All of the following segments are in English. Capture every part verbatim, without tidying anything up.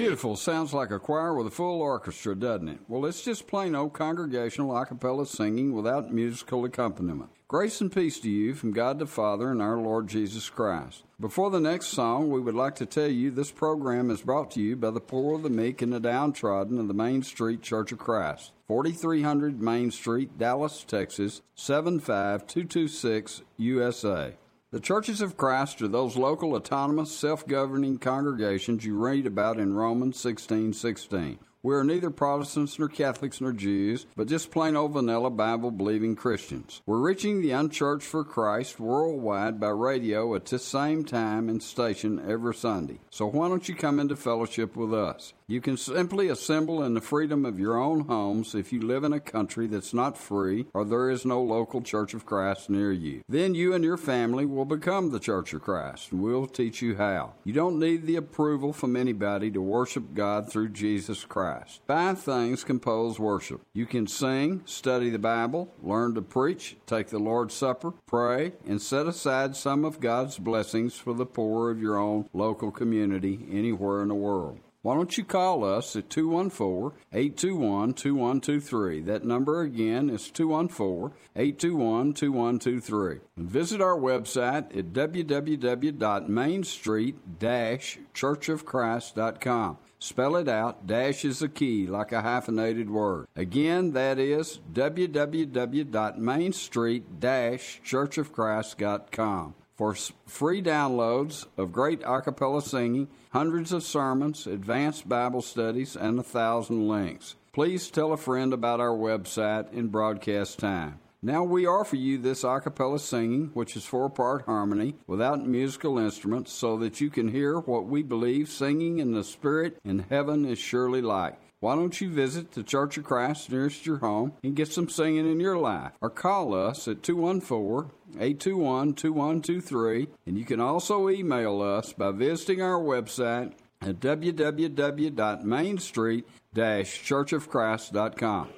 Beautiful. Sounds like a choir with a full orchestra, doesn't it? Well, it's just plain old congregational a cappella singing without musical accompaniment. Grace and peace to you from God the Father and our Lord Jesus Christ. Before the next song, we would like to tell you this program is brought to you by the poor, the meek, and the downtrodden of the Main Street Church of Christ, forty-three hundred Main Street, Dallas, Texas, seven five two two six, U S A. The Churches of Christ are those local, autonomous, self-governing congregations you read about in Romans sixteen sixteen. We are neither Protestants nor Catholics nor Jews, but just plain old vanilla Bible-believing Christians. We're reaching the unchurched for Christ worldwide by radio at this same time and station every Sunday. So why don't you come into fellowship with us? You can simply assemble in the freedom of your own homes if you live in a country that's not free or there is no local Church of Christ near you. Then you and your family will become the Church of Christ, and we'll teach you how. You don't need the approval from anybody to worship God through Jesus Christ. Five things compose worship. You can sing, study the Bible, learn to preach, take the Lord's Supper, pray, and set aside some of God's blessings for the poor of your own local community anywhere in the world. Why don't you call us at two one four, eight two one, two one two three. That number again is two one four, eight two one, two one two three. And visit our website at w w w dot main street dash church of christ dot com. Spell it out. Dash is a key, like a hyphenated word. Again, that is w w w dot main street dash church of christ dot com. For free downloads of great a cappella singing, hundreds of sermons, advanced Bible studies, and a thousand links. Please tell a friend about our website in broadcast time. Now we offer you this a cappella singing, which is four-part harmony, without musical instruments, so that you can hear what we believe singing in the Spirit in heaven is surely like. Why don't you visit the Church of Christ nearest your home and get some singing in your life? Or call us at two one four, eight two one, two one two three. And you can also email us by visiting our website at w w w dot main street dash church of christ dot com.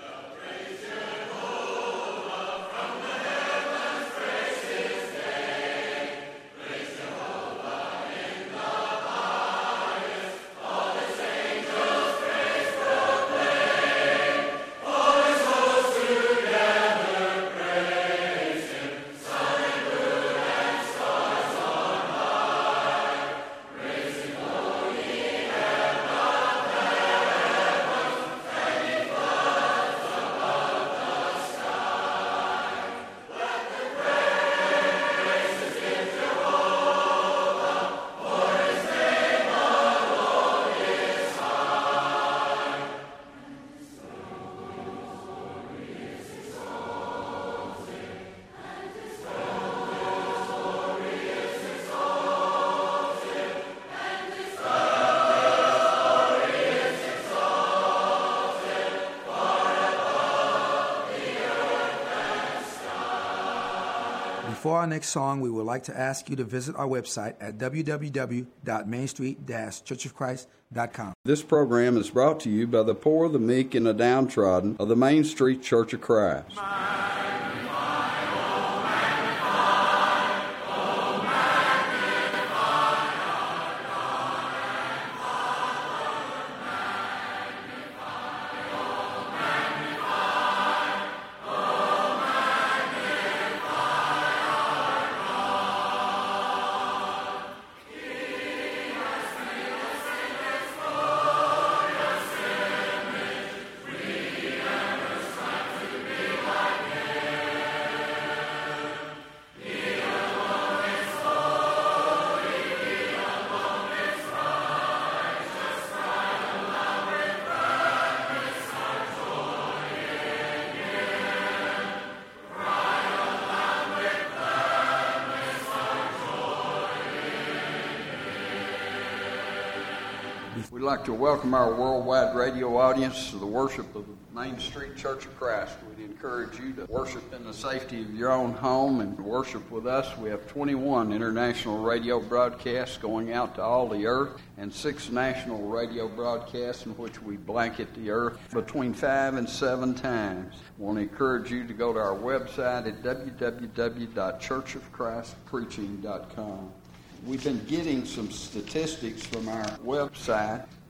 For our next song, we would like to ask you to visit our website at w w w dot main street dash church of christ dot com. This program is brought to you by the poor, the meek, and the downtrodden of the Main Street Church of Christ. We'd like to welcome our worldwide radio audience to the worship of the Main Street Church of Christ. We'd encourage you to worship in the safety of your own home and worship with us. We have twenty-one international radio broadcasts going out to all the earth and six national radio broadcasts in which we blanket the earth between five and seven times. I want to encourage you to go to our website at w w w dot church of christ preaching dot com. We've been getting some statistics from our website,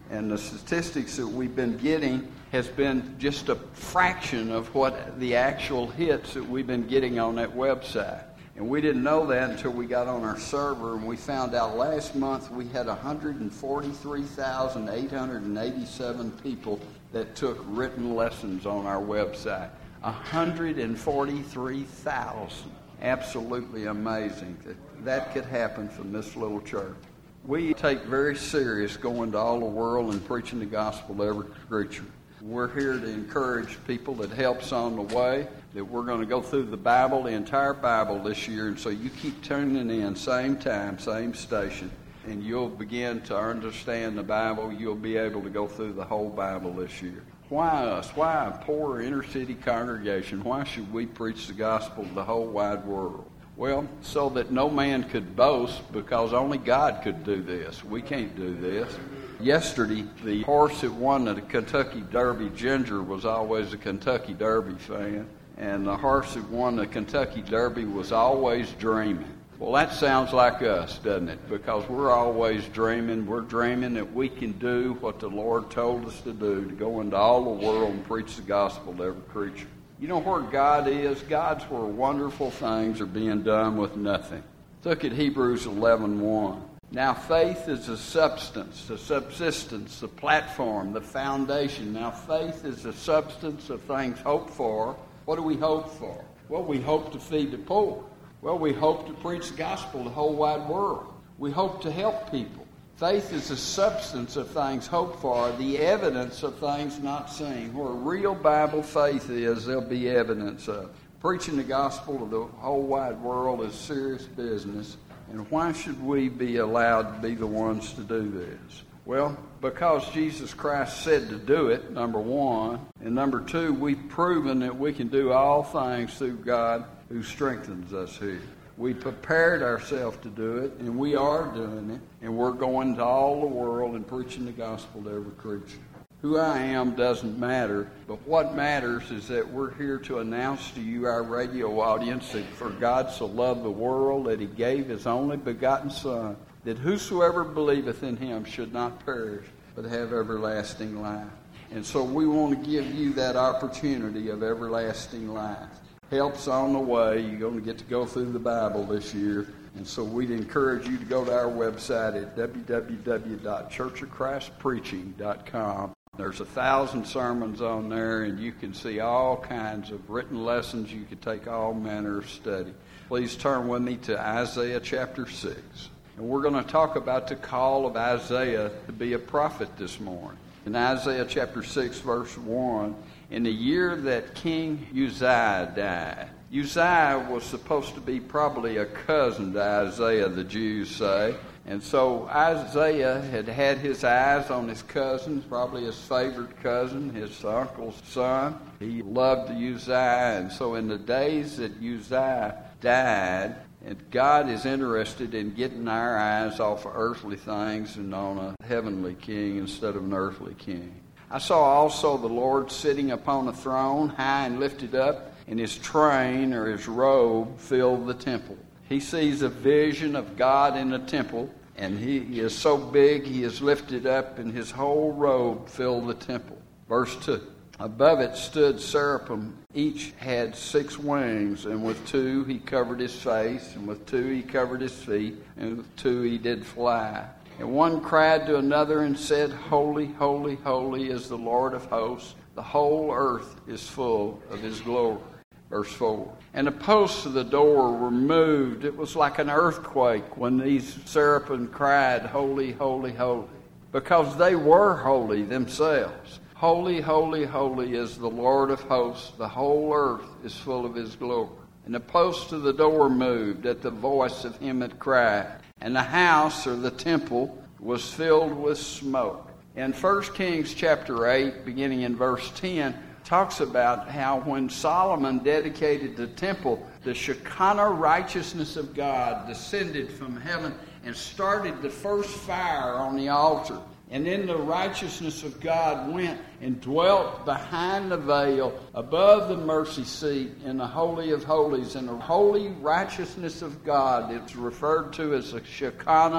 And the statistics that we've been getting has been just a fraction of what the actual hits that we've been getting on that website. And we didn't know that until we got on our server, and we found out last month we had one hundred forty-three thousand eight hundred eighty-seven people that took written lessons on our website. one hundred forty-three thousand. Absolutely amazing that that could happen from this little church. We take very serious going to all the world and preaching the gospel to every creature. We're here to encourage people that helps on the way, that we're going to go through the Bible, the entire Bible this year, and so you keep tuning in, same time, same station, and you'll begin to understand the Bible. You'll be able to go through the whole Bible this year. Why us? Why a poor inner-city congregation? Why should we preach the gospel to the whole wide world? Well, so that no man could boast, because only God could do this. We can't do this. Yesterday, the horse that won the Kentucky Derby, Ginger, was always a Kentucky Derby fan. And the horse that won the Kentucky Derby was always dreaming. Well, that sounds like us, doesn't it? Because we're always dreaming. We're dreaming that we can do what the Lord told us to do, to go into all the world and preach the gospel to every creature. You know where God is? God's where wonderful things are being done with nothing. Look at Hebrews eleven one. Now faith is the substance, the subsistence, the platform, the foundation. Now faith is the substance of things hoped for. What do we hope for? Well, we hope to feed the poor. Well, we hope to preach the gospel to the whole wide world. We hope to help people. Faith is the substance of things hoped for, the evidence of things not seen. Where real Bible faith is, there'll be evidence of. Preaching the gospel to the whole wide world is serious business. And why should we be allowed to be the ones to do this? Well, because Jesus Christ said to do it, number one. And number two, we've proven that we can do all things through God who strengthens us here. We prepared ourselves to do it, and we are doing it. And we're going to all the world and preaching the gospel to every creature. Who I am doesn't matter, but what matters is that we're here to announce to you, our radio audience, that for God so loved the world that he gave his only begotten Son, that whosoever believeth in him should not perish, but have everlasting life. And so we want to give you that opportunity of everlasting life. Help's on the way. You're going to get to go through the Bible this year. And so we'd encourage you to go to our website at w w w dot church of christ preaching dot com. There's a thousand sermons on there, and you can see all kinds of written lessons. You can take all manner of study. Please turn with me to Isaiah chapter six. And we're going to talk about the call of Isaiah to be a prophet this morning. In Isaiah chapter six, verse one, in the year that King Uzziah died. Uzziah was supposed to be probably a cousin to Isaiah, the Jews say. And so Isaiah had had his eyes on his cousin, probably his favorite cousin, his uncle's son. He loved Uzziah, and so in the days that Uzziah died, and God is interested in getting our eyes off of earthly things and on a heavenly king instead of an earthly king. I saw also the Lord sitting upon a throne, high and lifted up, and his train or his robe filled the temple. He sees a vision of God in the temple, and he is so big he is lifted up, and his whole robe filled the temple. Verse two. Above it stood seraphim. Each had six wings, and with two he covered his face, and with two he covered his feet, and with two he did fly. And one cried to another and said, Holy, holy, holy is the Lord of hosts. The whole earth is full of his glory. Verse four. And the posts of the door were moved. It was like an earthquake when these seraphim cried, Holy, holy, holy. Because they were holy themselves. Holy, holy, holy is the Lord of hosts. The whole earth is full of his glory. And the posts of the door moved at the voice of him that cried. And the house, or the temple, was filled with smoke. In First Kings chapter eight, beginning in verse ten, talks about how when Solomon dedicated the temple, the Shekinah righteousness of God descended from heaven and started the first fire on the altar. And then the righteousness of God went and dwelt behind the veil, above the mercy seat, in the Holy of Holies. And the holy righteousness of God, it's referred to as the Shekinah,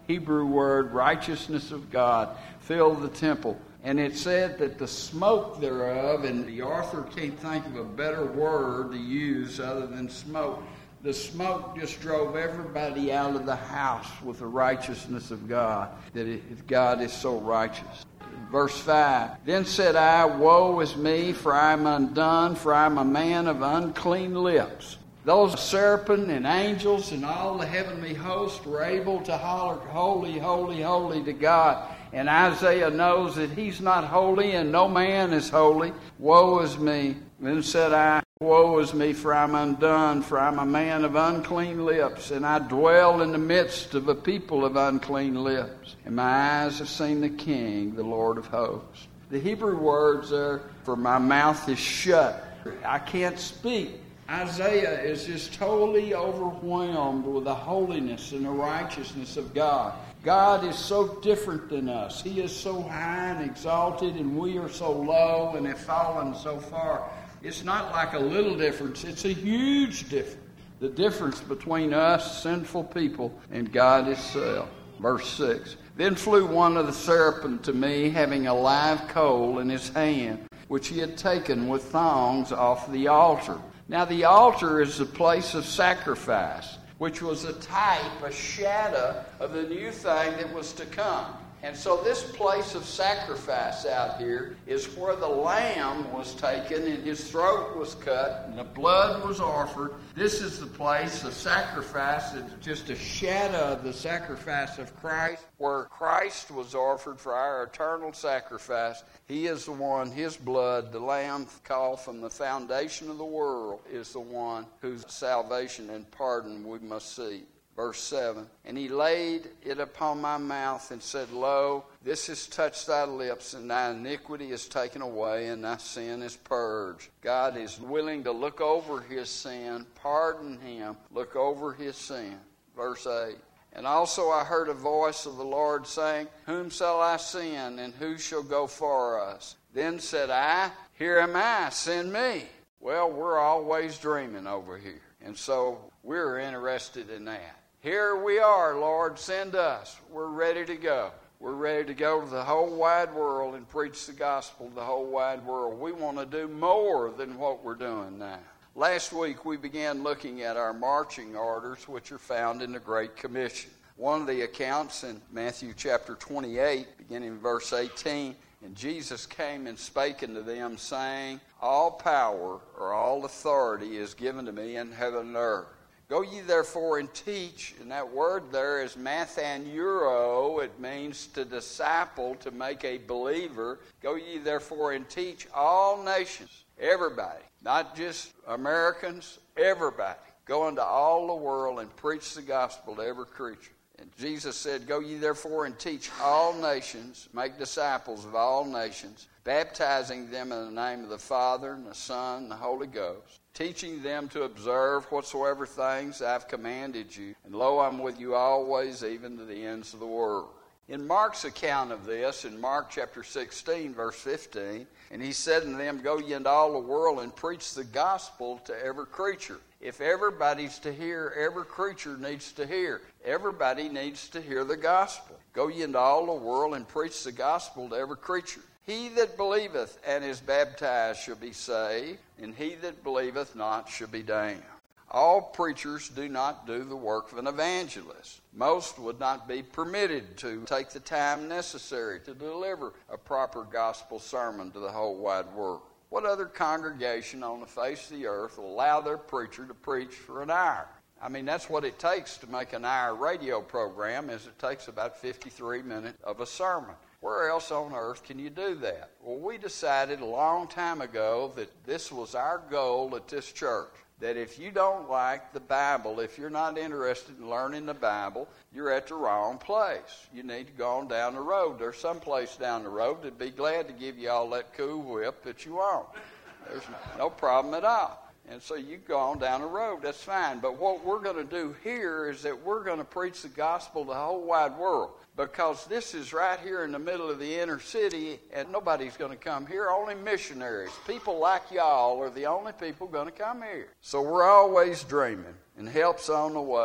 Hebrew word, righteousness of God, filled the temple. And it said that the smoke thereof, and the author can't think of a better word to use other than smoke, the smoke just drove everybody out of the house with the righteousness of God, that it, God is so righteous. Verse five, then said I, woe is me, for I am undone, for I am a man of unclean lips. Those seraphim and angels and all the heavenly host were able to holler, holy, holy, holy to God. And Isaiah knows that he's not holy and no man is holy. Woe is me. Then said I, woe is me, for I'm undone, for I'm a man of unclean lips, and I dwell in the midst of a people of unclean lips. And my eyes have seen the King, the Lord of hosts. The Hebrew words are, for my mouth is shut. I can't speak. Isaiah is just totally overwhelmed with the holiness and the righteousness of God. God is so different than us. He is so high and exalted, and we are so low and have fallen so far. It's not like a little difference. It's a huge difference. The difference between us, sinful people, and God Himself. Verse six. Then flew one of the seraphim to me, having a live coal in his hand, which he had taken with thongs off the altar. Now the altar is the place of sacrifice, which was a type, a shadow of the new thing that was to come. And so this place of sacrifice out here is where the lamb was taken and his throat was cut and the blood was offered. This is the place of sacrifice. It's just a shadow of the sacrifice of Christ, where Christ was offered for our eternal sacrifice. He is the one, His blood, the lamb called from the foundation of the world, is the one whose salvation and pardon we must see. Verse seven, and He laid it upon my mouth and said, Lo, this has touched thy lips, and thy iniquity is taken away, and thy sin is purged. God is willing to look over his sin, pardon him, look over his sin. Verse eight, and also I heard a voice of the Lord saying, Whom shall I send, and who shall go for us? Then said I, Here am I, send me. Well, we're always dreaming over here, and so we're interested in that. Here we are, Lord, send us. We're ready to go. We're ready to go to the whole wide world and preach the gospel to the whole wide world. We want to do more than what we're doing now. Last week we began looking at our marching orders, which are found in the Great Commission. One of the accounts in Matthew chapter twenty-eight, beginning in verse eighteen, and Jesus came and spake unto them, saying, All power or all authority is given to me in heaven and earth. Go ye therefore and teach, and that word there is mathaneuro. It means to disciple, to make a believer. Go ye therefore and teach all nations, everybody, not just Americans, everybody. Go into all the world and preach the gospel to every creature. And Jesus said, Go ye therefore and teach all nations, make disciples of all nations, baptizing them in the name of the Father, and the Son, and the Holy Ghost, teaching them to observe whatsoever things I've commanded you. And lo, I'm with you always, even to the ends of the world. In Mark's account of this, in Mark chapter sixteen, verse fifteen, and he said unto them, Go ye into all the world and preach the gospel to every creature. If everybody's to hear, every creature needs to hear. Everybody needs to hear the gospel. Go ye into all the world and preach the gospel to every creature. He that believeth and is baptized shall be saved, and he that believeth not shall be damned. All preachers do not do the work of an evangelist. Most would not be permitted to take the time necessary to deliver a proper gospel sermon to the whole wide world. What other congregation on the face of the earth will allow their preacher to preach for an hour? I mean, that's what it takes to make an hour radio program, is it takes about fifty-three minutes of a sermon. Where else on earth can you do that? Well, we decided a long time ago that this was our goal at this church, that if you don't like the Bible, if you're not interested in learning the Bible, you're at the wrong place. You need to go on down the road. There's some place down the road that'd be glad to give you all that Cool Whip that you want. There's no problem at all. And so you go on down the road, that's fine. But what we're going to do here is that we're going to preach the gospel to the whole wide world, because this is right here in the middle of the inner city, and nobody's going to come here. Only missionaries, people like y'all, are the only people going to come here. So we're always dreaming, and help's on the way.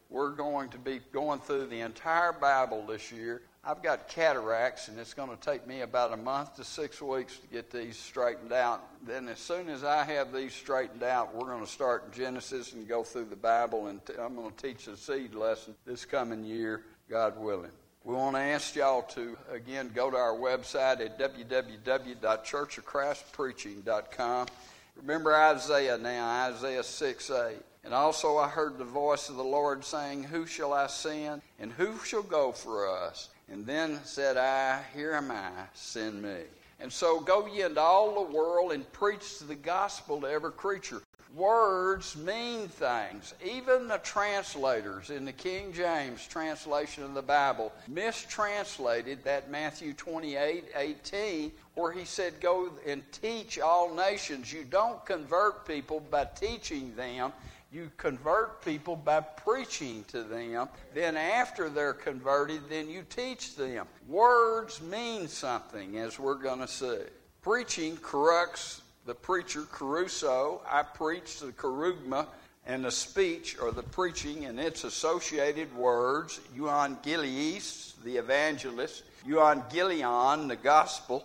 We're going to be going through the entire Bible this year. I've got cataracts, and it's going to take me about a month to six weeks to get these straightened out. Then as soon as I have these straightened out, we're going to start in Genesis and go through the Bible, and t- I'm going to teach a seed lesson this coming year, God willing. We want to ask y'all to, again, go to our website at w w w dot church of christ preaching dot com. Remember Isaiah now, Isaiah six eight. And also I heard the voice of the Lord saying, who shall I send, and who shall go for us? And then said I, here am I, send me. And so go ye into all the world and preach the gospel to every creature. Words mean things. Even the translators in the King James translation of the Bible mistranslated that Matthew twenty-eight eighteen, where he said, go and teach all nations. You don't convert people by teaching them. You convert people by preaching to them. Then after they're converted, then you teach them. Words mean something, as we're going to see. Preaching corrects the preacher, caruso. I preach the kerugma, and the speech, or the preaching, and its associated words. Euangelies, the evangelist. Euangelion, the gospel.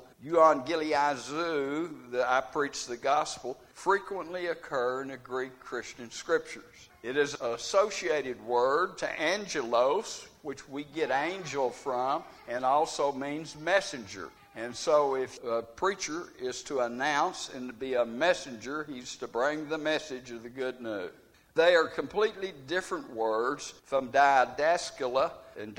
Euangeliazu, the I preach the gospel, frequently occur in the Greek Christian scriptures. It is an associated word to angelos, which we get angel from, and also means messenger. And so if a preacher is to announce and to be a messenger, he's to bring the message of the good news. They are completely different words from didaskala and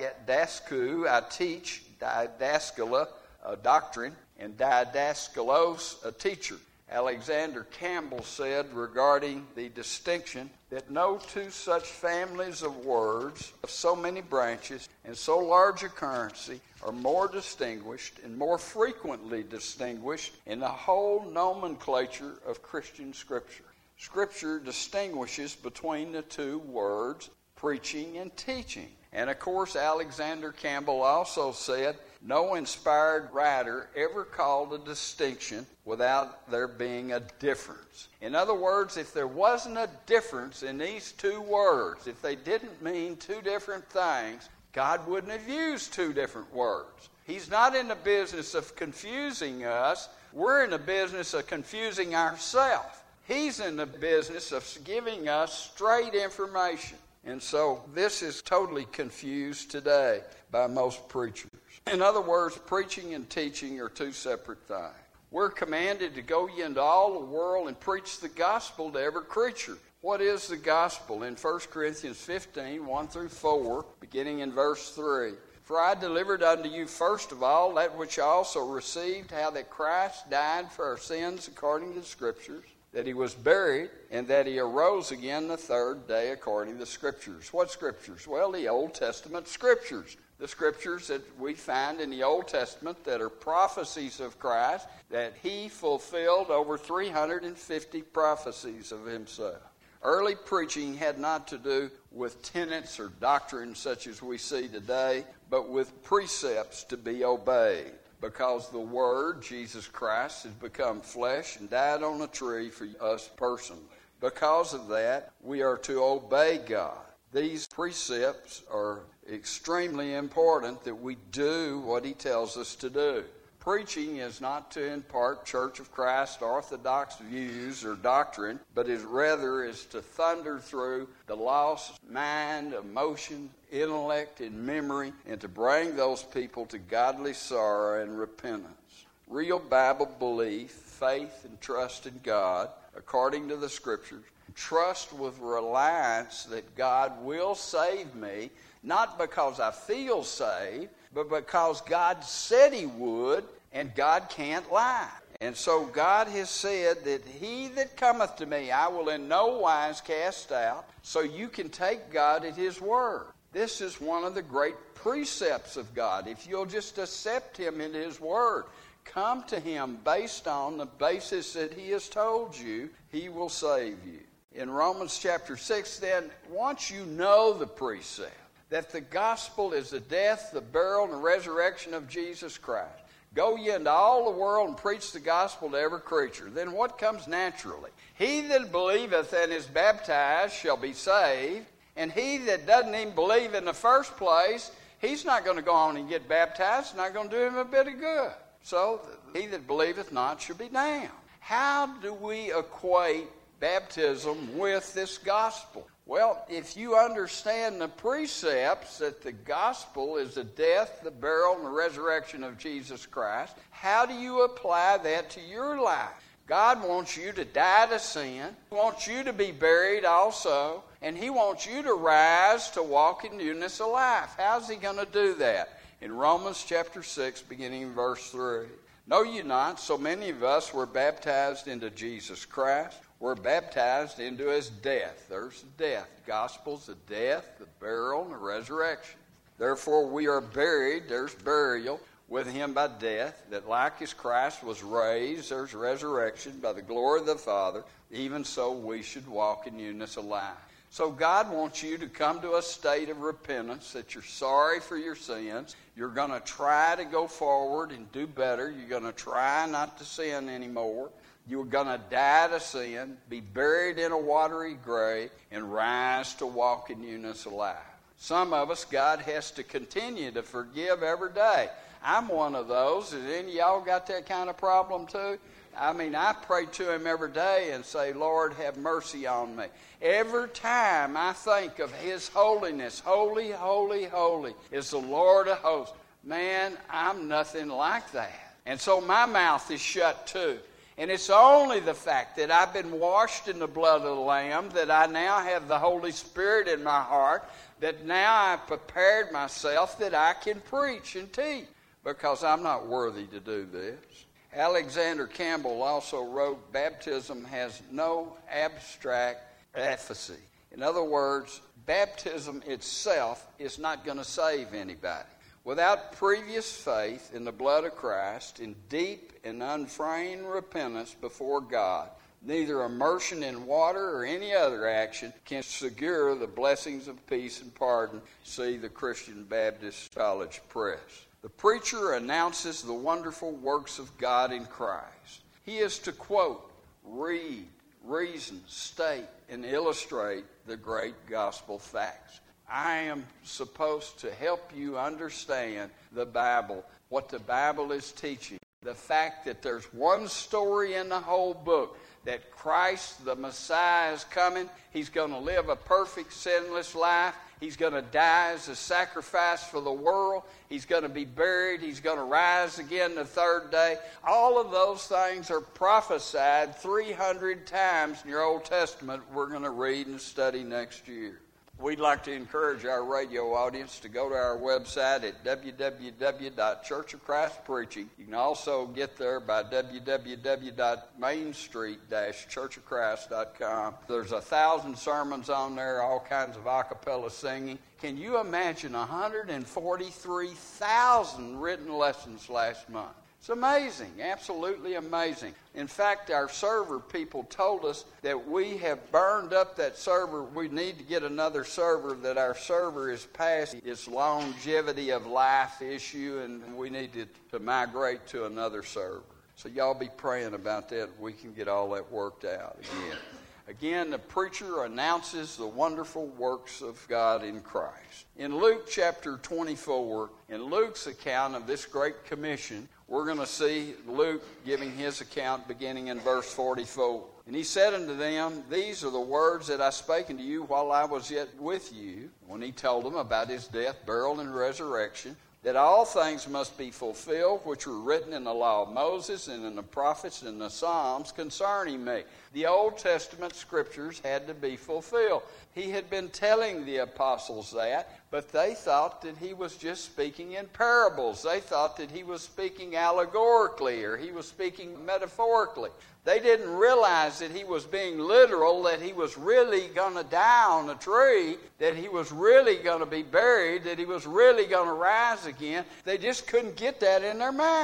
didasku, I teach, didaskala, a doctrine, and didaskalos, a teacher. Alexander Campbell said regarding the distinction that no two such families of words of so many branches and so large a currency are more distinguished and more frequently distinguished in the whole nomenclature of Christian Scripture. Scripture distinguishes between the two words, preaching and teaching. And of course, Alexander Campbell also said, no inspired writer ever called a distinction without there being a difference. In other words, if there wasn't a difference in these two words, if they didn't mean two different things, God wouldn't have used two different words. He's not in the business of confusing us. We're in the business of confusing ourselves. He's in the business of giving us straight information. And so this is totally confused today by most preachers. In other words, preaching and teaching are two separate things. We're commanded to go ye into all the world and preach the gospel to every creature. What is the gospel? In First Corinthians fifteen, one through four, beginning in verse three. For I delivered unto you first of all that which I also received, how that Christ died for our sins according to the Scriptures, that he was buried, and that he arose again the third day according to the Scriptures. What Scriptures? Well, the Old Testament Scriptures. The Scriptures that we find in the Old Testament that are prophecies of Christ, that he fulfilled over three hundred fifty prophecies of himself. Early preaching had not to do with tenets or doctrines such as we see today, but with precepts to be obeyed. Because the Word, Jesus Christ, has become flesh and died on a tree for us personally. Because of that, we are to obey God. These precepts are extremely important that we do what he tells us to do. Preaching is not to impart Church of Christ orthodox views or doctrine, but is rather is to thunder through the lost mind, emotion, intellect, and memory, and to bring those people to godly sorrow and repentance. Real Bible belief, faith, and trust in God, according to the Scriptures. Trust with reliance that God will save me, not because I feel saved, but because God said he would, and God can't lie. And so God has said that he that cometh to me I will in no wise cast out, so you can take God at his word. This is one of the great precepts of God. If you'll just accept him in his word, come to him based on the basis that he has told you, he will save you. In Romans chapter six, then, once you know the precept, that the gospel is the death, the burial, and the resurrection of Jesus Christ. Go ye into all the world and preach the gospel to every creature. Then what comes naturally? He that believeth and is baptized shall be saved, And he that doesn't even believe in the first place, he's not going to go on and get baptized. It's not going to do him a bit of good. So he that believeth not shall be damned. How do we equate baptism with this gospel? Well, if you understand the precepts that the gospel is the death, the burial, and the resurrection of Jesus Christ, how do you apply that to your life? God wants you to die to sin. He wants you to be buried also. And He wants you to rise to walk in newness of life. How's He going to do that? In Romans chapter six, beginning in verse three. Know ye not, so many of us were baptized into Jesus Christ. We're baptized into His death. There's the death. The gospel's the death, the burial, and the resurrection. Therefore we are buried, there's burial, with Him by death, that like as Christ was raised, there's resurrection by the glory of the Father, even so we should walk in newness of life. So God wants you to come to a state of repentance, that you're sorry for your sins. You're going to try to go forward and do better. You're going to try not to sin anymore. You're going to die to sin, be buried in a watery grave, and rise to walk in newness of life. Some of us, God has to continue to forgive every day. I'm one of those. Has any of y'all got that kind of problem too? I mean, I pray to Him every day and say, Lord, have mercy on me. Every time I think of His holiness, holy, holy, holy is the Lord of hosts. Man, I'm nothing like that. And so my mouth is shut too. And it's only the fact that I've been washed in the blood of the Lamb, that I now have the Holy Spirit in my heart, that now I've prepared myself that I can preach and teach, because I'm not worthy to do this. Alexander Campbell also wrote, baptism has no abstract efficacy. In other words, baptism itself is not going to save anybody. Without previous faith in the blood of Christ, in deep and unfeigned repentance before God, neither immersion in water or any other action can secure the blessings of peace and pardon. See the Christian Baptist College Press. The preacher announces the wonderful works of God in Christ. He is to quote, read, reason, state, and illustrate the great gospel facts. I am supposed to help you understand the Bible, what the Bible is teaching. The fact that there's one story in the whole book, that Christ, the Messiah, is coming. He's going to live a perfect, sinless life. He's going to die as a sacrifice for the world. He's going to be buried. He's going to rise again the third day. All of those things are prophesied three hundred times in your Old Testament. We're going to read and study next year. We'd like to encourage our radio audience to go to our website at w w w dot church of christ preaching. You can also get there by w w w dot main street dash church of christ dot com. There's a thousand sermons on there, all kinds of a cappella singing. Can you imagine one hundred forty-three thousand written lessons last month? It's amazing, absolutely amazing. In fact, our server people told us that we have burned up that server. We need to get another server, that our server is past its longevity of life issue, and we need to, to migrate to another server. So y'all be praying about that. We can get all that worked out again. Again, the preacher announces the wonderful works of God in Christ. In Luke chapter twenty-four, in Luke's account of this great commission, we're going to see Luke giving his account beginning in verse forty-four. And he said unto them, these are the words that I spake unto you while I was yet with you, when he told them about his death, burial, and resurrection, that all things must be fulfilled which were written in the law of Moses and in the prophets and the Psalms concerning me. The Old Testament scriptures had to be fulfilled. He had been telling the apostles that, but they thought that he was just speaking in parables. They thought that he was speaking allegorically, or he was speaking metaphorically. They didn't realize that he was being literal, that he was really going to die on a tree, that he was really going to be buried, that he was really going to rise again. They just couldn't get that in their mind.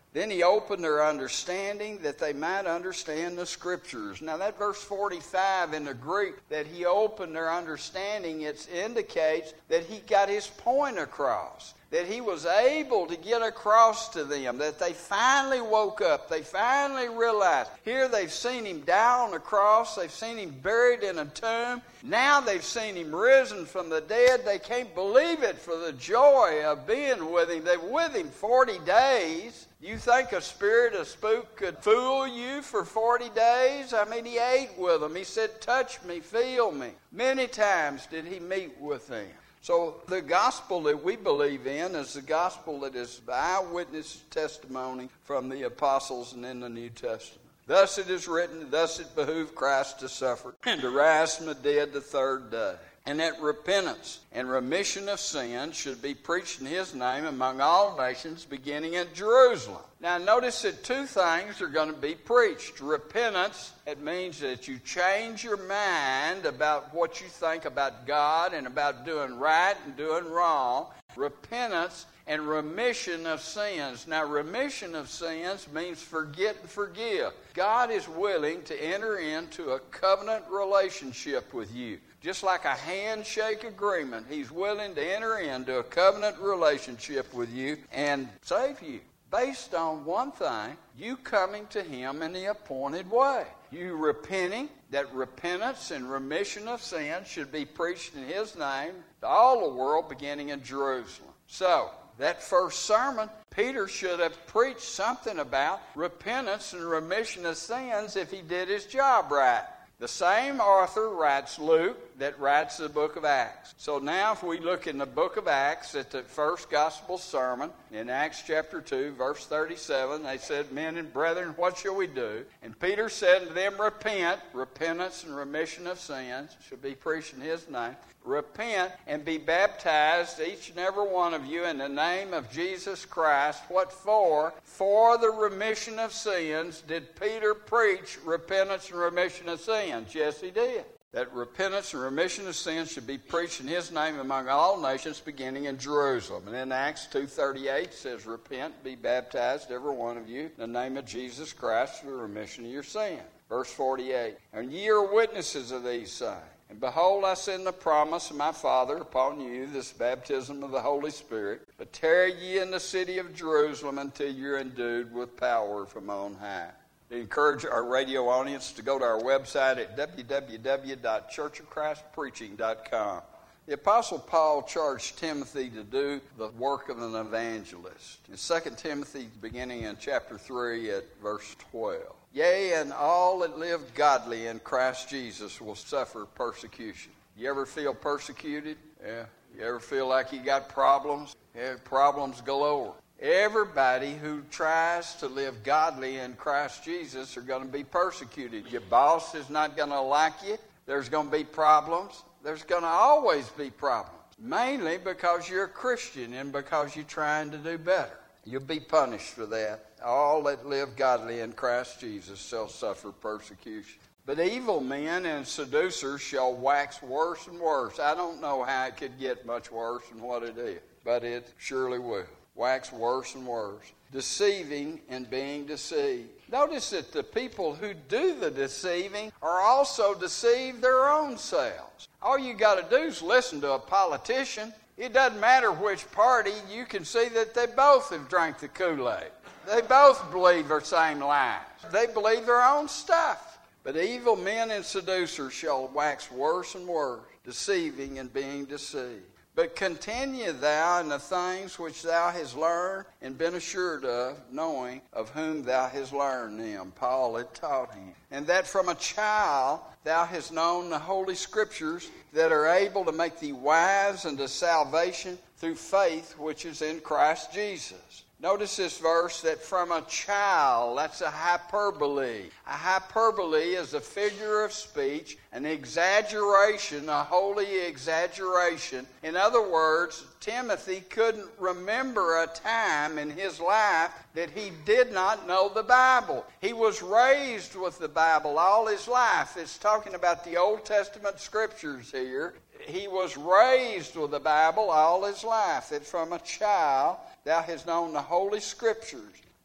Then he opened their understanding that they might understand the Scriptures. Now that verse forty-five in the Greek, that he opened their understanding, it indicates that he got his point across. That he was able to get across to them, that they finally woke up, they finally realized. Here they've seen him die on the cross, they've seen him buried in a tomb. Now they've seen him risen from the dead. They can't believe it for the joy of being with him. They were with him forty days. You think a spirit, a spook could fool you for forty days? I mean, he ate with them. He said, touch me, feel me. Many times did he meet with them. So the gospel that we believe in is the gospel that is the eyewitness testimony from the apostles and in the New Testament. Thus it is written, thus it behooved Christ to suffer and to rise from the dead the third day. And that repentance and remission of sins should be preached in his name among all nations, beginning at Jerusalem. Now notice that two things are going to be preached. Repentance, it means that you change your mind about what you think about God and about doing right and doing wrong. Repentance and remission of sins. Now remission of sins means forget and forgive. God is willing to enter into a covenant relationship with you. Just like a handshake agreement, he's willing to enter into a covenant relationship with you and save you. Based on one thing, you coming to him in the appointed way. You repenting, that repentance and remission of sin should be preached in his name to all the world, beginning in Jerusalem. So, that first sermon, Peter should have preached something about repentance and remission of sins if he did his job right. The same author writes Luke that writes the book of Acts. So now if we look in the book of Acts at the first gospel sermon, in Acts chapter two, verse thirty-seven, they said, men and brethren, what shall we do? And Peter said to them, repent, repentance and remission of sins should be preached in his name. Repent and be baptized, each and every one of you, in the name of Jesus Christ. What for? For the remission of sins. Did Peter preach repentance and remission of sins? Yes, he did. That repentance and remission of sins should be preached in his name among all nations, beginning in Jerusalem. And in Acts two thirty-eight says, repent, be baptized, every one of you, in the name of Jesus Christ, for the remission of your sin. Verse forty-eight, and ye are witnesses of these things. And behold, I send the promise of my Father upon you, this baptism of the Holy Spirit. But tarry ye in the city of Jerusalem until you're endued with power from on high. I encourage our radio audience to go to our website at w w w dot church of christ preaching dot com. The Apostle Paul charged Timothy to do the work of an evangelist. In Second Timothy, beginning in chapter three at verse twelve. Yea, and all that live godly in Christ Jesus will suffer persecution. You ever feel persecuted? Yeah. You ever feel like you got problems? Yeah, problems galore. Everybody who tries to live godly in Christ Jesus are going to be persecuted. Your boss is not going to like you. There's going to be problems. There's going to always be problems. Mainly because you're a Christian and because you're trying to do better. You'll be punished for that. All that live godly in Christ Jesus shall suffer persecution. But evil men and seducers shall wax worse and worse. I don't know how it could get much worse than what it is, but it surely will. Wax worse and worse. Deceiving and being deceived. Notice that the people who do the deceiving are also deceived their own selves. All you got to do is listen to a politician. It doesn't matter which party, you can see that they both have drank the Kool-Aid. They both believe the same lies. They believe their own stuff. But evil men and seducers shall wax worse and worse, deceiving and being deceived. But continue thou in the things which thou hast learned and been assured of, knowing of whom thou hast learned them. Paul had taught him. And that from a child thou hast known the Holy Scriptures that are able to make thee wise unto salvation through faith which is in Christ Jesus. Notice this verse, that from a child, that's a hyperbole. A hyperbole is a figure of speech, an exaggeration, a holy exaggeration. In other words, Timothy couldn't remember a time in his life that he did not know the Bible. He was raised with the Bible all his life. It's talking about the Old Testament Scriptures here. He was raised with the Bible all his life. That from a child thou hast known the Holy Scriptures,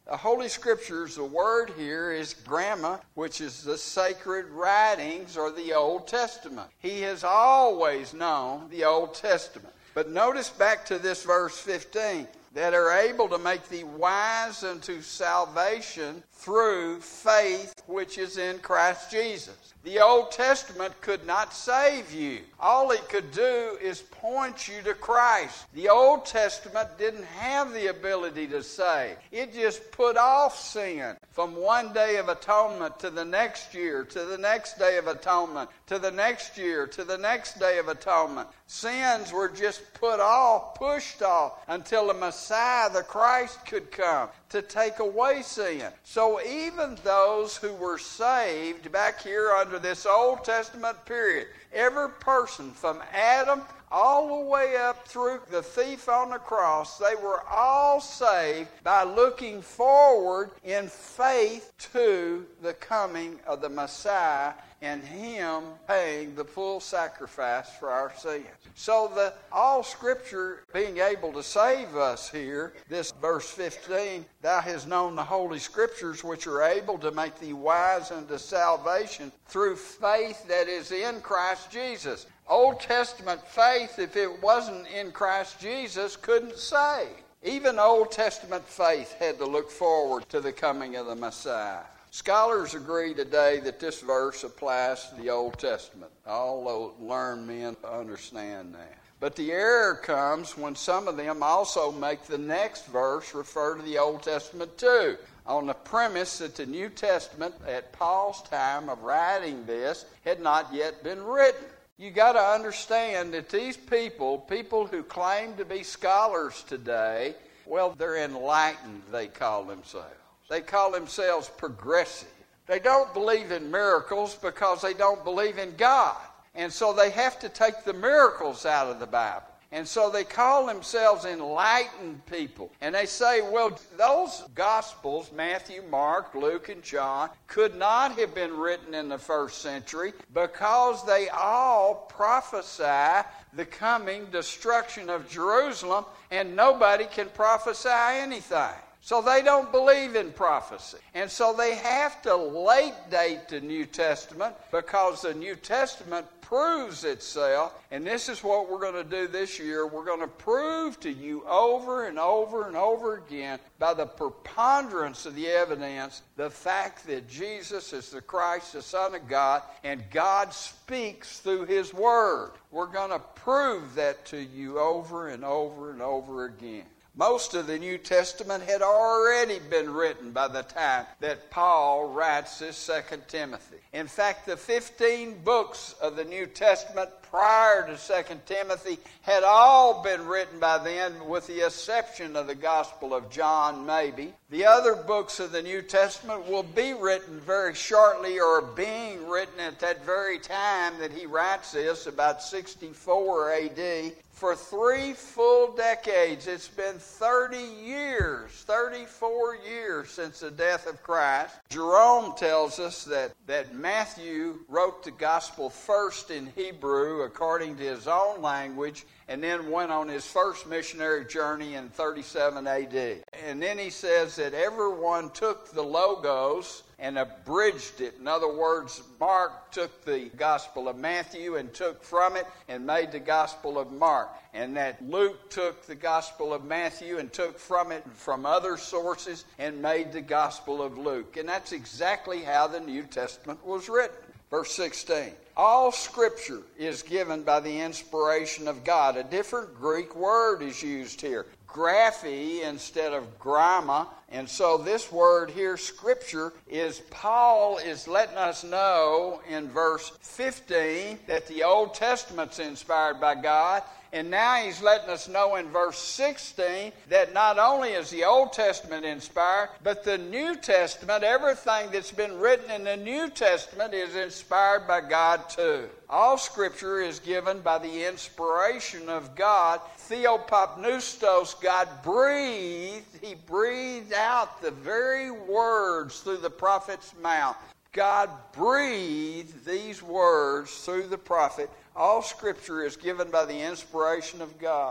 The Holy Scriptures, the word here is gramma, which is the sacred writings or the Old Testament. He has always known the Old Testament. But notice back to this verse fifteen, that are able to make thee wise unto salvation through faith which is in Christ Jesus. The Old Testament could not save you. All it could do is point you to Christ. The Old Testament didn't have the ability to save. It just put off sin from one day of atonement to the next year, to the next day of atonement, to the next year, to the next day of atonement. Sins were just put off, pushed off, until the Messiah, the Christ, could come to take away sin. So even those who were saved back here under this Old Testament period, every person from Adam all the way up through the thief on the cross, they were all saved by looking forward in faith to the coming of the Messiah and Him paying the full sacrifice for our sins. So the all Scripture being able to save us here, this verse fifteen, thou hast known the Holy Scriptures which are able to make thee wise unto salvation through faith that is in Christ Jesus. Old Testament faith, if it wasn't in Christ Jesus, couldn't save. Even Old Testament faith had to look forward to the coming of the Messiah. Scholars agree today that this verse applies to the Old Testament. All learned men understand that. But the error comes when some of them also make the next verse refer to the Old Testament too, on the premise that the New Testament at Paul's time of writing this had not yet been written. You got to understand that these people, people who claim to be scholars today, well, they're enlightened, they call themselves. They call themselves progressive. They don't believe in miracles because they don't believe in God. And so they have to take the miracles out of the Bible. And so they call themselves enlightened people. And they say, well, those Gospels, Matthew, Mark, Luke, and John, could not have been written in the first century because they all prophesy the coming destruction of Jerusalem, and nobody can prophesy anything. So they don't believe in prophecy. And so they have to late date the New Testament because the New Testament proves itself. And this is what we're going to do this year. We're going to prove to you over and over and over again by the preponderance of the evidence the fact that Jesus is the Christ, the Son of God, and God speaks through His Word. We're going to prove that to you over and over and over again. Most of the New Testament had already been written by the time that Paul writes this Second Timothy. In fact, the fifteen books of the New Testament prior to Second Timothy had all been written by then, with the exception of the Gospel of John, maybe. The other books of the New Testament will be written very shortly, or being written at that very time that he writes this, about sixty-four A D. For three full decades, it's been thirty years, thirty-four years since the death of Christ. Jerome tells us that, that Matthew wrote the gospel first in Hebrew according to his own language, and then went on his first missionary journey in thirty-seven A D. And then he says that everyone took the Logos and abridged it. In other words, Mark took the Gospel of Matthew and took from it and made the Gospel of Mark. And that Luke took the Gospel of Matthew and took from it from other sources and made the Gospel of Luke. And that's exactly how the New Testament was written. Verse sixteen. All Scripture is given by the inspiration of God. A different Greek word is used here. Graphe instead of gramma. And so this word here, Scripture, is Paul is letting us know in verse fifteen that the Old Testament's inspired by God. And now he's letting us know in verse sixteen that not only is the Old Testament inspired, but the New Testament, everything that's been written in the New Testament is inspired by God too. All Scripture is given by the inspiration of God. Theopopneustos, God breathed. He breathed out the very words through the prophet's mouth. God breathed these words through the prophet. All Scripture is given by the inspiration of God.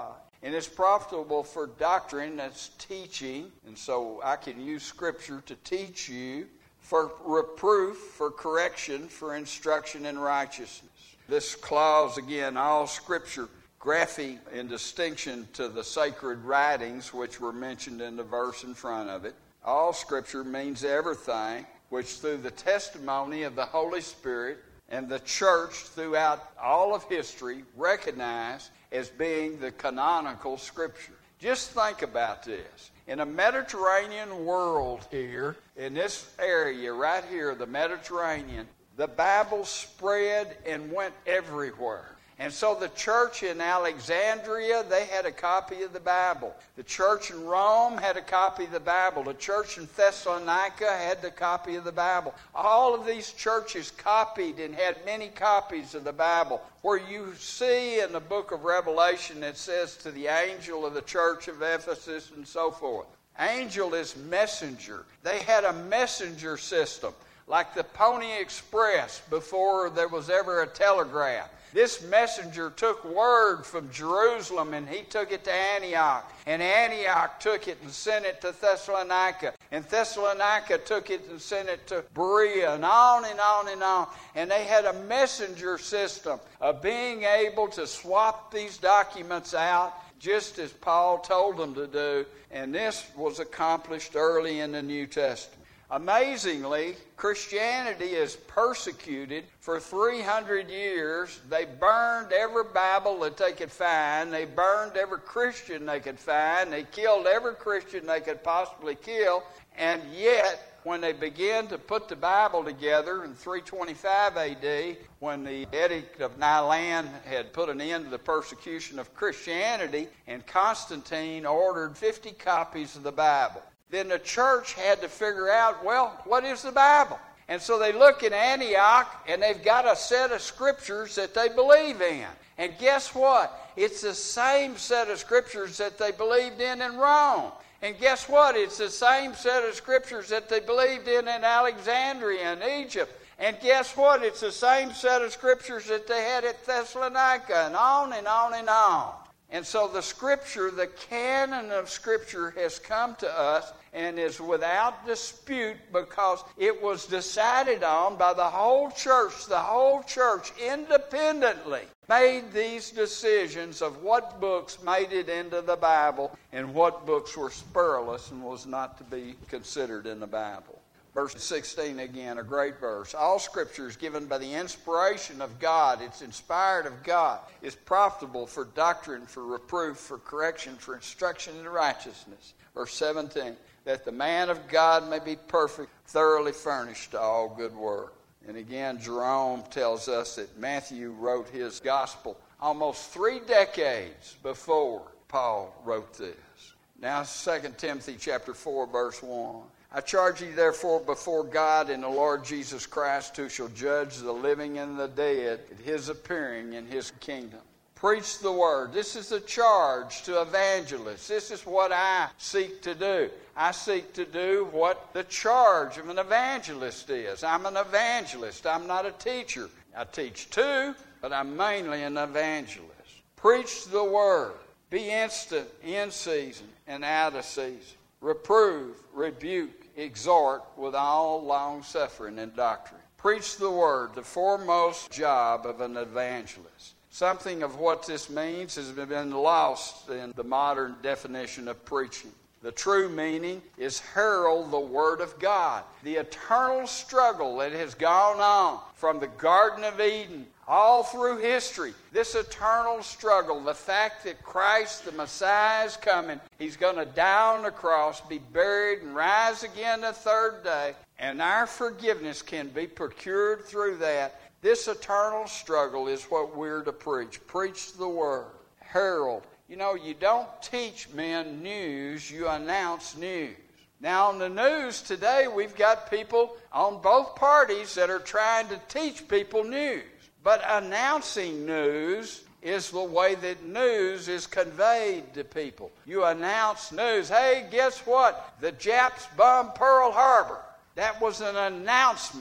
And it's profitable for doctrine, that's teaching. And so I can use Scripture to teach you, for reproof, for correction, for instruction in righteousness. This clause, again, all Scripture, graphe in distinction to the sacred writings, which were mentioned in the verse in front of it. All Scripture means everything which through the testimony of the Holy Spirit and the church throughout all of history recognized as being the canonical Scripture. Just think about this. In a Mediterranean world here, in this area right here, the Mediterranean, the Bible spread and went everywhere. And so the church in Alexandria, they had a copy of the Bible. The church in Rome had a copy of the Bible. The church in Thessalonica had the copy of the Bible. All of these churches copied and had many copies of the Bible. Where you see in the book of Revelation, it says to the angel of the church of Ephesus and so forth. Angel is messenger. They had a messenger system, like the Pony Express before there was ever a telegraph. This messenger took word from Jerusalem and he took it to Antioch. And Antioch took it and sent it to Thessalonica. And Thessalonica took it and sent it to Berea, and on and on and on. And they had a messenger system of being able to swap these documents out just as Paul told them to do. And this was accomplished early in the New Testament. Amazingly, Christianity is persecuted for three hundred years. They burned every Bible that they could find. They burned every Christian they could find. They killed every Christian they could possibly kill. And yet, when they began to put the Bible together in three twenty-five A D, when the Edict of Milan had put an end to the persecution of Christianity, and Constantine ordered fifty copies of the Bible, then the church had to figure out, well, what is the Bible? And so they look in Antioch, and they've got a set of scriptures that they believe in. And guess what? It's the same set of scriptures that they believed in in Rome. And guess what? It's the same set of scriptures that they believed in in Alexandria and Egypt. And guess what? It's the same set of scriptures that they had at Thessalonica, and on and on and on. And so the Scripture, the canon of Scripture has come to us and is without dispute because it was decided on by the whole church. The whole church independently made these decisions of what books made it into the Bible and what books were spurious and was not to be considered in the Bible. Verse sixteen again, a great verse. All Scripture is given by the inspiration of God. It's inspired of God. It's profitable for doctrine, for reproof, for correction, for instruction in righteousness. Verse seventeen, that the man of God may be perfect, thoroughly furnished to all good work. And again, Jerome tells us that Matthew wrote his gospel almost three decades before Paul wrote this. Now, Second Timothy chapter four, verse one. I charge you therefore before God and the Lord Jesus Christ, who shall judge the living and the dead at his appearing in his kingdom. Preach the word. This is the charge to evangelists. This is what I seek to do. I seek to do what the charge of an evangelist is. I'm an evangelist. I'm not a teacher. I teach too, but I'm mainly an evangelist. Preach the word. Be instant in season and out of season. Reprove, rebuke, exhort with all long-suffering and doctrine. Preach the word, the foremost job of an evangelist. Something of what this means has been lost in the modern definition of preaching. The true meaning is herald the Word of God. The eternal struggle that has gone on from the Garden of Eden all through history. This eternal struggle, the fact that Christ, the Messiah, is coming. He's going to die on the cross, be buried, and rise again the third day. And our forgiveness can be procured through that. This eternal struggle is what we're to preach. Preach the Word. Herald. You know, you don't teach men news, you announce news. Now, on the news today, we've got people on both parties that are trying to teach people news. But announcing news is the way that news is conveyed to people. You announce news. Hey, guess what? The Japs bombed Pearl Harbor. That was an announcement.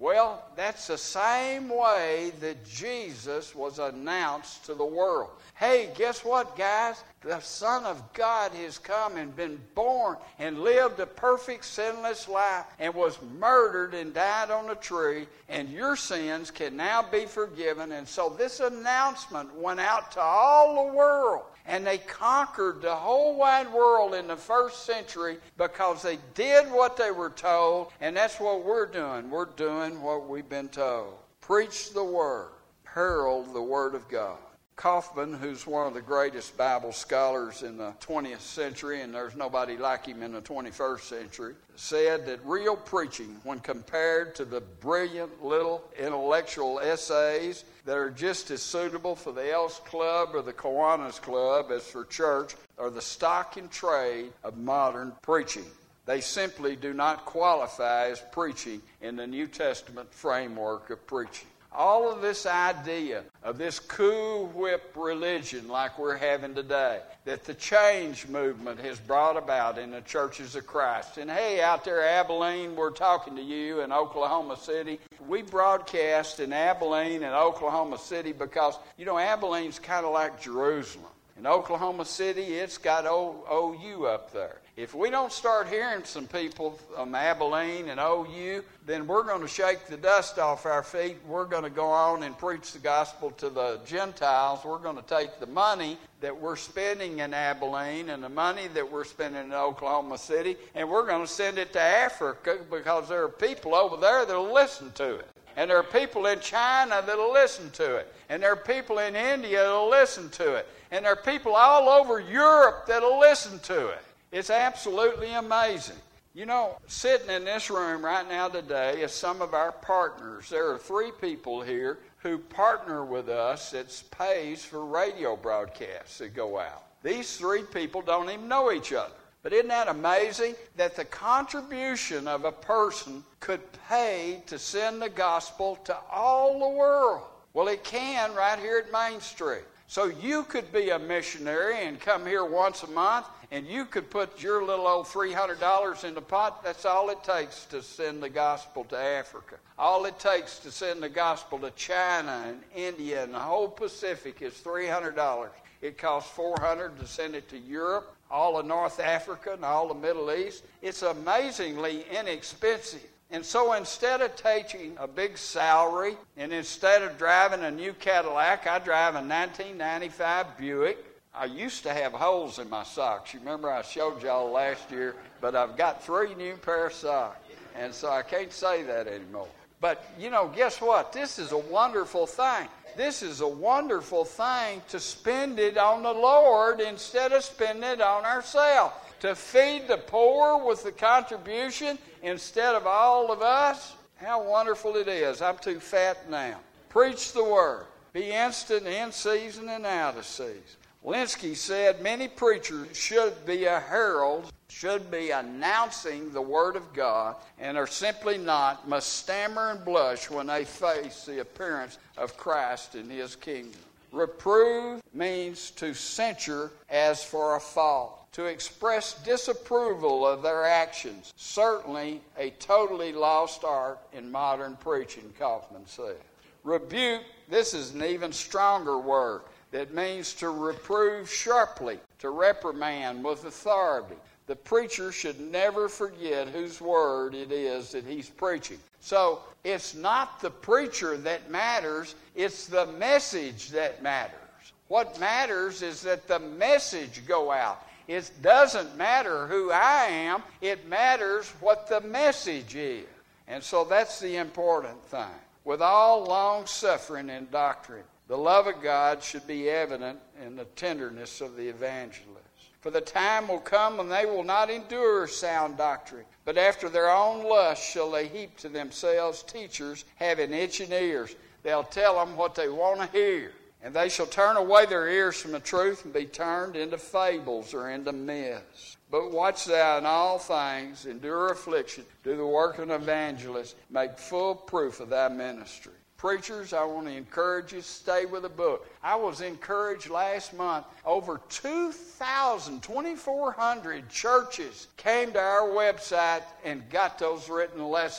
Well, that's the same way that Jesus was announced to the world. Hey, guess what, guys? The Son of God has come and been born and lived a perfect sinless life and was murdered and died on a tree, and your sins can now be forgiven. And so this announcement went out to all the world, and they conquered the whole wide world in the first century because they did what they were told, and that's what we're doing. We're doing what we've been told. Preach the Word. Herald the Word of God. Kaufman, who's one of the greatest Bible scholars in the twentieth century, and there's nobody like him in the twenty-first century, said that real preaching, when compared to the brilliant little intellectual essays that are just as suitable for the Elks Club or the Kiwanis Club as for church, are the stock in trade of modern preaching. They simply do not qualify as preaching in the New Testament framework of preaching. All of this idea of this cool whip religion like we're having today, that the change movement has brought about in the churches of Christ. And hey, out there, Abilene, we're talking to you in Oklahoma City. We broadcast in Abilene and Oklahoma City because, you know, Abilene's kind of like Jerusalem. In Oklahoma City, it's got O U up there. If we don't start hearing some people from Abilene and O U, then we're going to shake the dust off our feet. We're going to go on and preach the gospel to the Gentiles. We're going to take the money that we're spending in Abilene and the money that we're spending in Oklahoma City, and we're going to send it to Africa because there are people over there that will listen to it. And there are people in China that will listen to it. And there are people in India that will listen to it. And there are people all over Europe that will listen to it. It's absolutely amazing. You know, sitting in this room right now today is some of our partners. There are three people here who partner with us that pays for radio broadcasts that go out. These three people don't even know each other. But isn't that amazing that the contribution of a person could pay to send the gospel to all the world? Well, it can right here at Main Street. So you could be a missionary and come here once a month, and you could put your little old three hundred dollars in the pot. That's all it takes to send the gospel to Africa. All it takes to send the gospel to China and India and the whole Pacific is three hundred dollars. It costs four hundred dollars to send it to Europe, all of North Africa, and all the Middle East. It's amazingly inexpensive. And so instead of taking a big salary, and instead of driving a new Cadillac, I drive a nineteen ninety-five Buick. I used to have holes in my socks. You remember I showed y'all last year, but I've got three new pair of socks. And so I can't say that anymore. But, you know, guess what? This is a wonderful thing. This is a wonderful thing to spend it on the Lord instead of spending it on ourselves. To feed the poor with the contribution instead of all of us. How wonderful it is. I'm too fat now. Preach the word. Be instant in season and out of season. Linsky said many preachers should be a herald, should be announcing the Word of God, and are simply not, must stammer and blush when they face the appearance of Christ in His kingdom. Reprove means to censure as for a fault, to express disapproval of their actions. Certainly a totally lost art in modern preaching, Kaufman said. Rebuke, this is an even stronger word. That means to reprove sharply, to reprimand with authority. The preacher should never forget whose word it is that he's preaching. So it's not the preacher that matters, it's the message that matters. What matters is that the message go out. It doesn't matter who I am, it matters what the message is. And so that's the important thing. With all long suffering and doctrine, the love of God should be evident in the tenderness of the evangelist. For the time will come when they will not endure sound doctrine, but after their own lust shall they heap to themselves teachers having itching ears. They'll tell them what they want to hear. And they shall turn away their ears from the truth and be turned into fables or into myths. But watch thou in all things, endure affliction, do the work of an evangelist, make full proof of thy ministry. Preachers, I want to encourage you to stay with the book. I was encouraged last month. Over two thousand, twenty-four hundred churches came to our website and got those written lessons.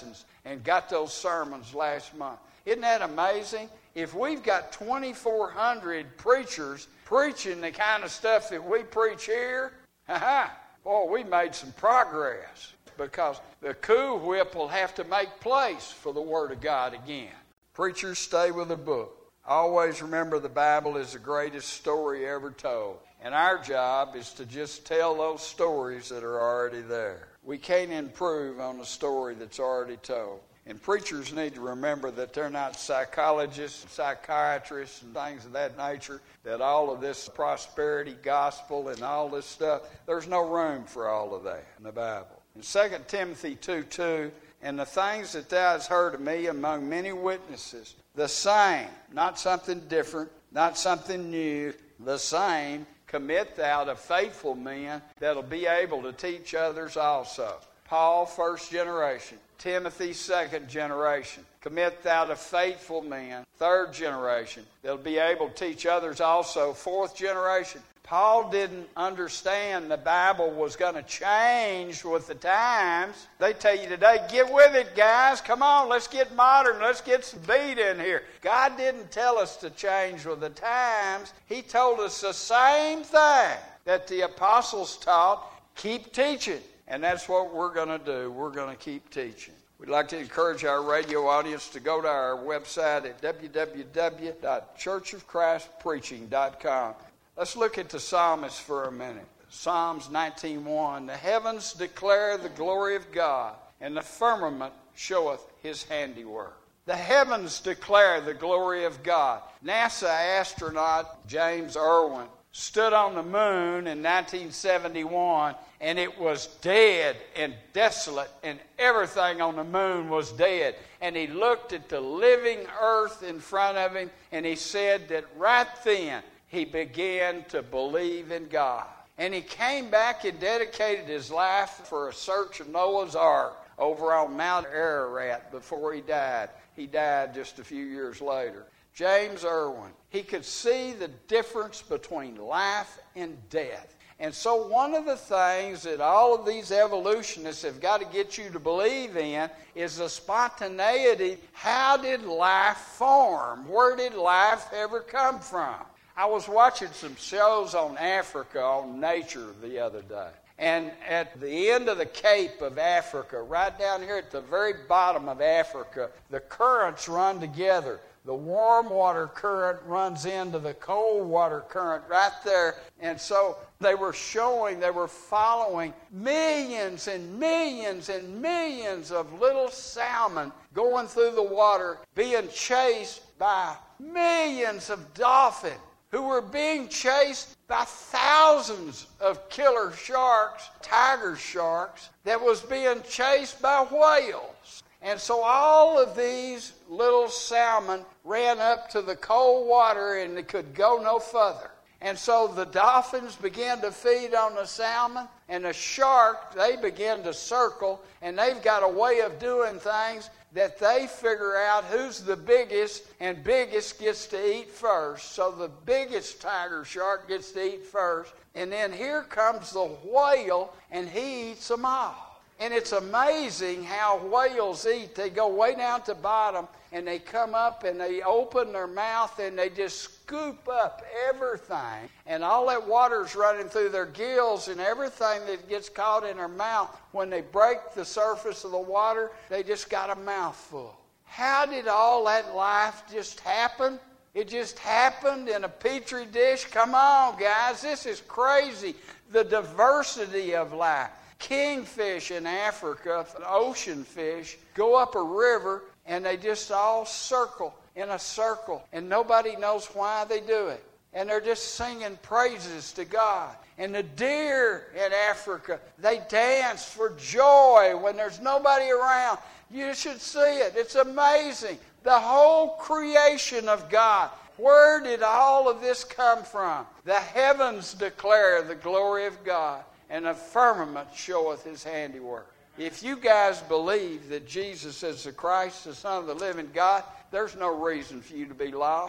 and got those sermons last month. Isn't that amazing? If we've got twenty-four hundred preachers preaching the kind of stuff that we preach here, ha-ha, boy, we made some progress, because the cool whip will have to make place for the Word of God again. Preachers, stay with the book. Always remember the Bible is the greatest story ever told. And our job is to just tell those stories that are already there. We can't improve on a story that's already told. And preachers need to remember that they're not psychologists, psychiatrists, and things of that nature, that all of this prosperity gospel and all this stuff, there's no room for all of that in the Bible. In Second Timothy two two, and the things that thou hast heard of me among many witnesses, the same, not something different, not something new, the same, commit thou to faithful men that'll be able to teach others also. Paul, first generation. Timothy, second generation. Commit thou to faithful men, third generation. They'll be able to teach others also, fourth generation. Paul didn't understand the Bible was going to change with the times. They tell you today, get with it, guys. Come on, let's get modern. Let's get some beat in here. God didn't tell us to change with the times. He told us the same thing that the apostles taught. Keep teaching. And that's what we're going to do. We're going to keep teaching. We'd like to encourage our radio audience to go to our website at w w w dot church of christ preaching dot com. Let's look at the psalmist for a minute. Psalms nineteen one. The heavens declare the glory of God, and the firmament showeth his handiwork. The heavens declare the glory of God. NASA astronaut James Irwin stood on the moon in nineteen seventy-one, and it was dead and desolate, and everything on the moon was dead. And he looked at the living earth in front of him, and he said that right then he began to believe in God. And he came back and dedicated his life for a search of Noah's Ark over on Mount Ararat before he died. He died just a few years later. James Irwin, he could see the difference between life and death. And so one of the things that all of these evolutionists have got to get you to believe in is the spontaneity. How did life form? Where did life ever come from? I was watching some shows on Africa, on nature, the other day. And at the end of the Cape of Africa, right down here at the very bottom of Africa, the currents run together. The warm water current runs into the cold water current right there. And so they were showing, they were following millions and millions and millions of little salmon going through the water, being chased by millions of dolphins who were being chased by thousands of killer sharks, tiger sharks, that was being chased by whales. And so all of these little salmon ran up to the cold water and they could go no further. And so the dolphins began to feed on the salmon, and the shark, they began to circle, and they've got a way of doing things that they figure out who's the biggest, and biggest gets to eat first. So the biggest tiger shark gets to eat first, and then here comes the whale, and he eats them all. And it's amazing how whales eat. They go way down to the bottom, and they come up, and they open their mouth, and they just scoop up everything. And all that water's running through their gills, and everything that gets caught in their mouth, when they break the surface of the water, they just got a mouthful. How did all that life just happen? It just happened in a petri dish? Come on, guys, this is crazy. The diversity of life. Kingfish in Africa, ocean fish, go up a river and they just all circle in a circle, and nobody knows why they do it. And they're just singing praises to God. And the deer in Africa, they dance for joy when there's nobody around. You should see it. It's amazing. The whole creation of God. Where did all of this come from? The heavens declare the glory of God, and the firmament showeth his handiwork. If you guys believe that Jesus is the Christ, the Son of the living God, there's no reason for you to be lost.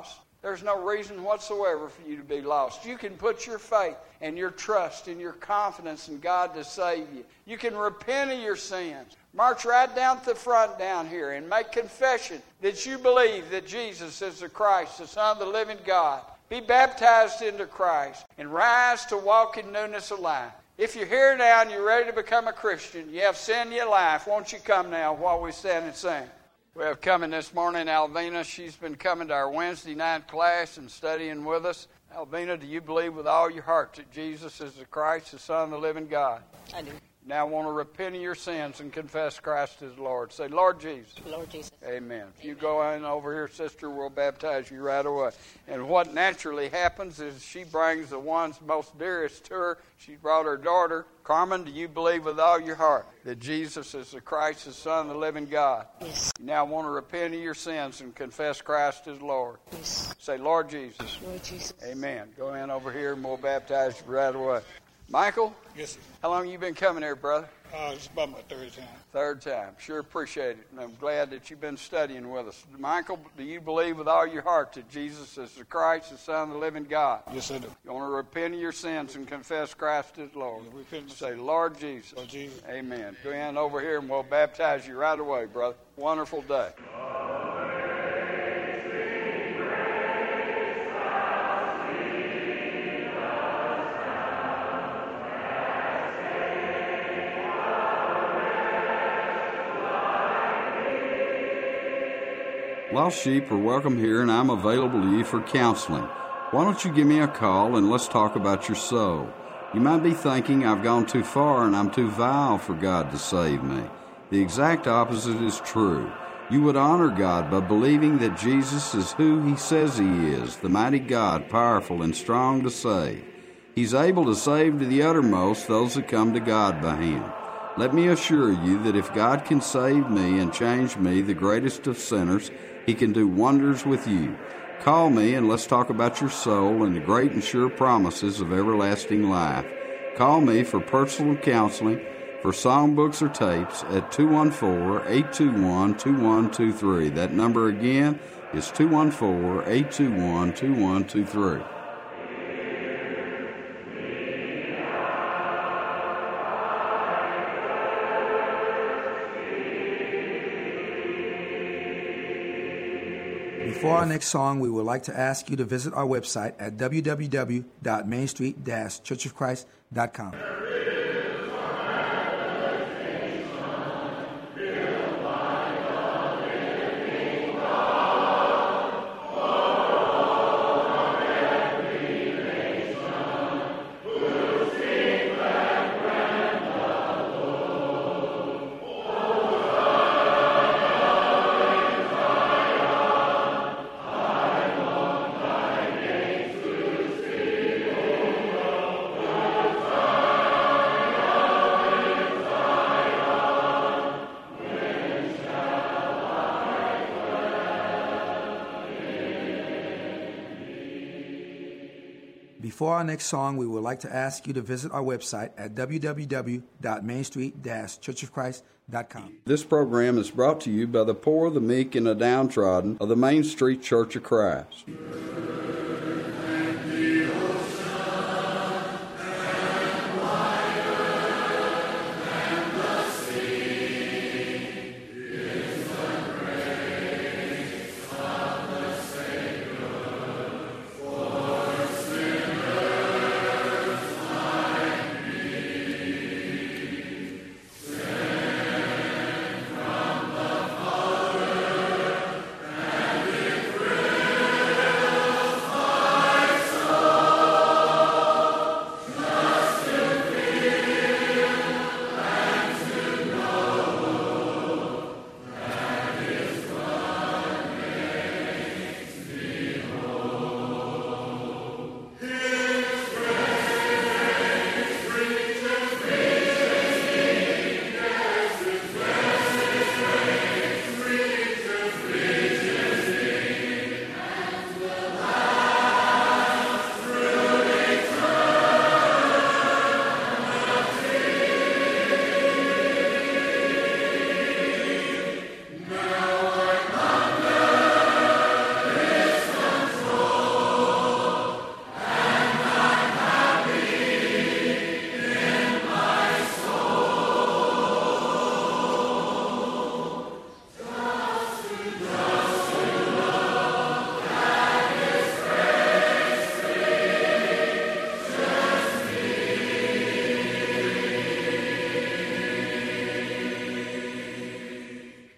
There's no reason whatsoever for you to be lost. You can put your faith and your trust and your confidence in God to save you. You can repent of your sins. March right down to the front down here and make confession that you believe that Jesus is the Christ, the Son of the living God. Be baptized into Christ and rise to walk in newness of life. If you're here now and you're ready to become a Christian, you have sin in your life, won't you come now while we stand and sing? We have coming this morning Alvina. She's been coming to our Wednesday night class and studying with us. Alvina, do you believe with all your heart that Jesus is the Christ, the Son of the living God? I do. Now want to repent of your sins and confess Christ as Lord. Say, Lord Jesus. Lord Jesus. Amen. If you go in over here, sister, we'll baptize you right away. And what naturally happens is she brings the ones most dearest to her. She brought her daughter. Carmen, do you believe with all your heart that Jesus is the Christ, the Son of the living God? Yes. You now want to repent of your sins and confess Christ as Lord. Yes. Say, Lord Jesus. Lord Jesus. Amen. Go in over here and we'll baptize you right away. Michael? Yes, sir. How long have you been coming here, brother? Uh, it's about my third time. Third time. Sure appreciate it. And I'm glad that you've been studying with us. Michael, do you believe with all your heart that Jesus is the Christ, the Son of the living God? Yes, I do. You want to repent of your sins and confess Christ as Lord. Repent of Say, Lord Jesus. Lord Jesus. Amen. Go in over here and we'll baptize you right away, brother. Wonderful day. Lost sheep are welcome here, and I'm available to you for counseling. Why don't you give me a call and let's talk about your soul? You might be thinking I've gone too far and I'm too vile for God to save me. The exact opposite is true. You would honor God by believing that Jesus is who He says He is, the mighty God, powerful and strong to save. He's able to save to the uttermost those that come to God by Him. Let me assure you that if God can save me and change me, the greatest of sinners, He can do wonders with you. Call me and let's talk about your soul and the great and sure promises of everlasting life. Call me for personal counseling, for songbooks or tapes at two one four, eight two one, two one two three. That number again is two one four, eight two one, two one two three. Before our next song, we would like to ask you to visit our website at w w w dot main street dash church of christ dot com. Before our next song, we would like to ask you to visit our website at w w w dot main street dash church of christ dot com. This program is brought to you by the poor, the meek, and the downtrodden of the Main Street Church of Christ.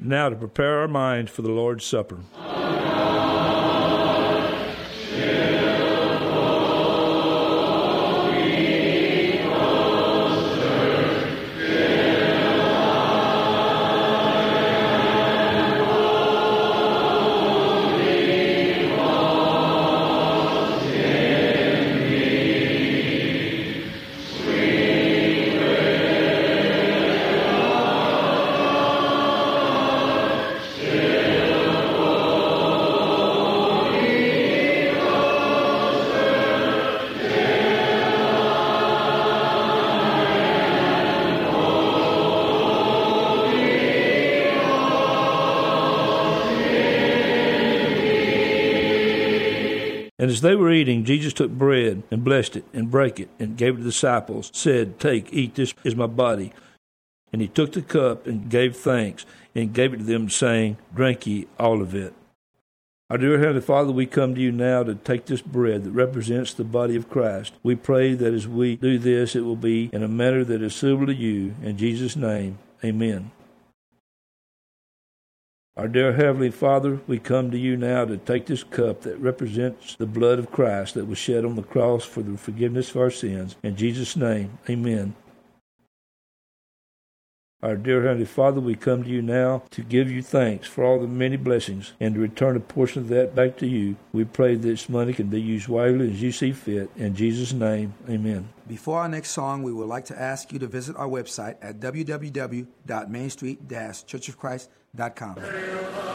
Now to prepare our minds for the Lord's Supper. And as they were eating, Jesus took bread and blessed it and brake it and gave it to the disciples, said, Take, eat, this is my body. And he took the cup and gave thanks and gave it to them, saying, Drink ye all of it. Our dear Heavenly Father, we come to you now to take this bread that represents the body of Christ. We pray that as we do this, it will be in a manner that is suitable to you. In Jesus' name, amen. Our dear Heavenly Father, we come to you now to take this cup that represents the blood of Christ that was shed on the cross for the forgiveness of our sins. In Jesus' name, amen. Our dear Heavenly Father, we come to you now to give you thanks for all the many blessings and to return a portion of that back to you. We pray that this money can be used wisely as you see fit. In Jesus' name, amen. Before our next song, we would like to ask you to visit our website at w w w dot main street dash church of christ dot com.